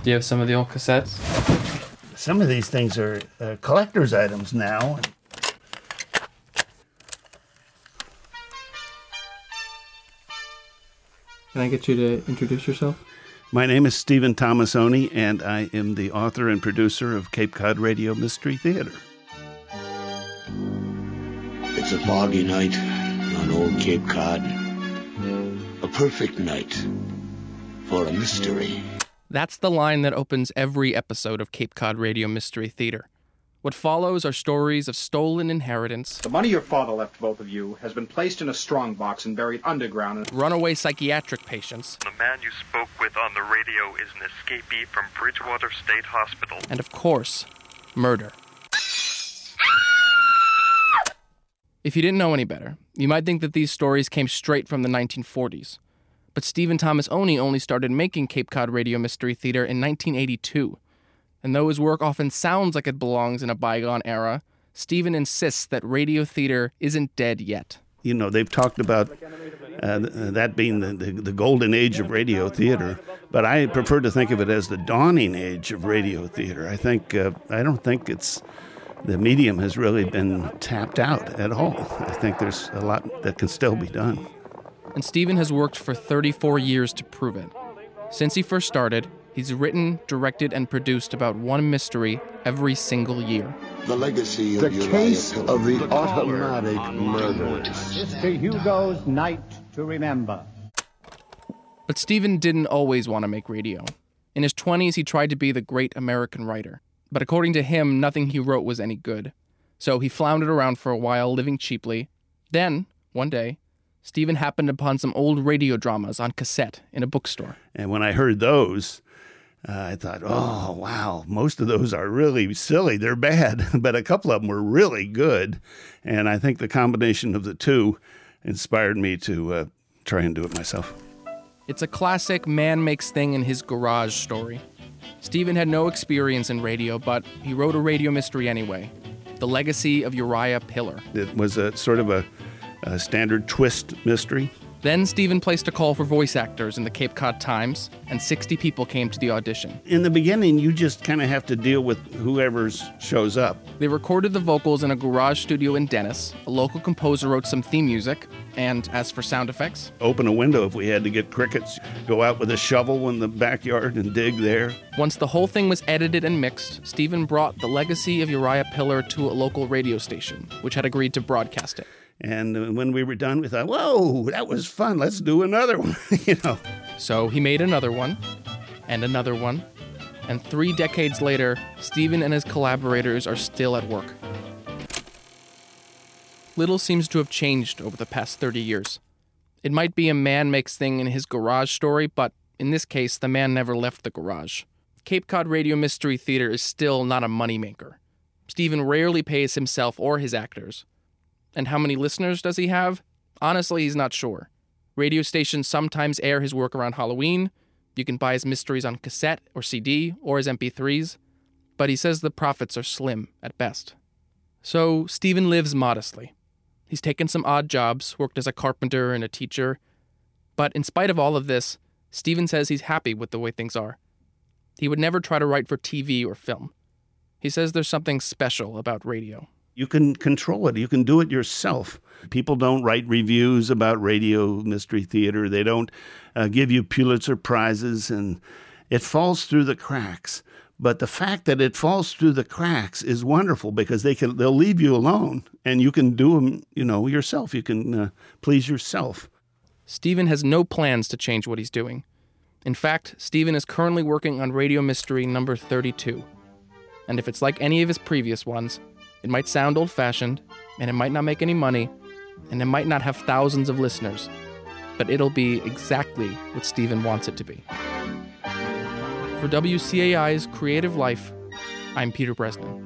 Do you have some of the old cassettes? Some of these things are collector's items now. Can I get you to introduce yourself? My name is Stephen Tomasoni, and I am the author and producer of Cape Cod Radio Mystery Theater. It's a foggy night on old Cape Cod. A perfect night for a mystery. That's the line that opens every episode of Cape Cod Radio Mystery Theater. What follows are stories of stolen inheritance, the money your father left both of you has been placed in a strongbox and buried underground. Runaway psychiatric patients. The man you spoke with on the radio is an escapee from Bridgewater State Hospital. And of course, murder. If you didn't know any better, you might think that these stories came straight from the 1940s. But Stephen Tomasoni only started making Cape Cod Radio Mystery Theater in 1982. And though his work often sounds like it belongs in a bygone era, Stephen insists that radio theater isn't dead yet. You know, they've talked about that being the golden age of radio theater, but I prefer to think of it as the dawning age of radio theater. I don't think the medium has really been tapped out at all. I think there's a lot that can still be done. And Stephen has worked for 34 years to prove it. Since he first started, he's written, directed, and produced about one mystery every single year. The legacy of The case of the automatic murder. Mr. Hugo's Night to Remember. But Stephen didn't always want to make radio. In his 20s, he tried to be the great American writer. But according to him, nothing he wrote was any good. So he floundered around for a while, living cheaply. Then, one day, Stephen happened upon some old radio dramas on cassette in a bookstore. And when I heard those, I thought, oh, wow, most of those are really silly. They're bad, but a couple of them were really good. And I think the combination of the two inspired me to try and do it myself. It's a classic man makes thing in his garage story. Stephen had no experience in radio, but he wrote a radio mystery anyway. The Legacy of Uriah Pillar. It was a sort of a standard twist mystery. Then Stephen placed a call for voice actors in the Cape Cod Times, and 60 people came to the audition. In the beginning, you just kind of have to deal with whoever shows up. They recorded the vocals in a garage studio in Dennis. A local composer wrote some theme music, and as for sound effects, open a window if we had to get crickets, go out with a shovel in the backyard and dig there. Once the whole thing was edited and mixed, Stephen brought The Legacy of Uriah Pillar to a local radio station, which had agreed to broadcast it. And when we were done, we thought, whoa, that was fun. Let's do another one, So he made another one, and another one. And 3 decades later, Stephen and his collaborators are still at work. Little seems to have changed over the past 30 years. It might be a man makes thing in his garage story, but in this case, the man never left the garage. Cape Cod Radio Mystery Theater is still not a moneymaker. Stephen rarely pays himself or his actors. And how many listeners does he have? Honestly, he's not sure. Radio stations sometimes air his work around Halloween. You can buy his mysteries on cassette or CD or as MP3s. But he says the profits are slim at best. So Stephen lives modestly. He's taken some odd jobs, worked as a carpenter and a teacher. But in spite of all of this, Stephen says he's happy with the way things are. He would never try to write for TV or film. He says there's something special about radio. You can control it. You can do it yourself. People don't write reviews about radio mystery theater. They don't give you Pulitzer Prizes, and it falls through the cracks. But the fact that it falls through the cracks is wonderful because they'll leave you alone, and you can do them, yourself. You can please yourself. Stephen has no plans to change what he's doing. In fact, Stephen is currently working on Radio Mystery number 32. And if it's like any of his previous ones, it might sound old-fashioned, and it might not make any money, and it might not have thousands of listeners, but it'll be exactly what Stephen wants it to be. For WCAI's Creative Life, I'm Peter Bresnan.